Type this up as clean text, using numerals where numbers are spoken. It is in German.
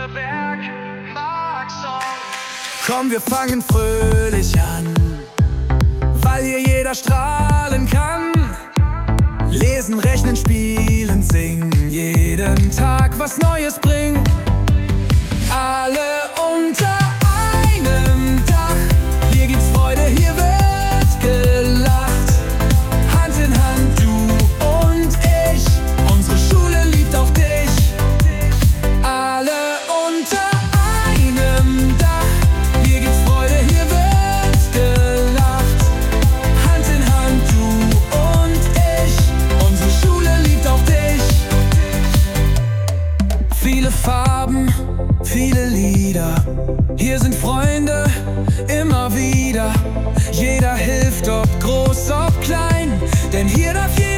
Berg, Marksong. Komm, wir fangen fröhlich an, weil hier jeder strahlen kann. Lesen, rechnen, spielen, singen, jeden Tag was Neues bringen. Alle unter einem Dach, hier gibt's Freude, hier wird gelacht. Hand in Hand, du und ich, unsere Schule liebt auch dich. Alle unter einem Dach, hier gibt's Freude, hier wird gelacht. Hand in Hand, du und ich, unsere Schule liebt auch dich. Viele Farben, viele Lieder, hier sind Freunde immer wieder. Jeder hilft, ob groß, ob klein, denn hier darf jeder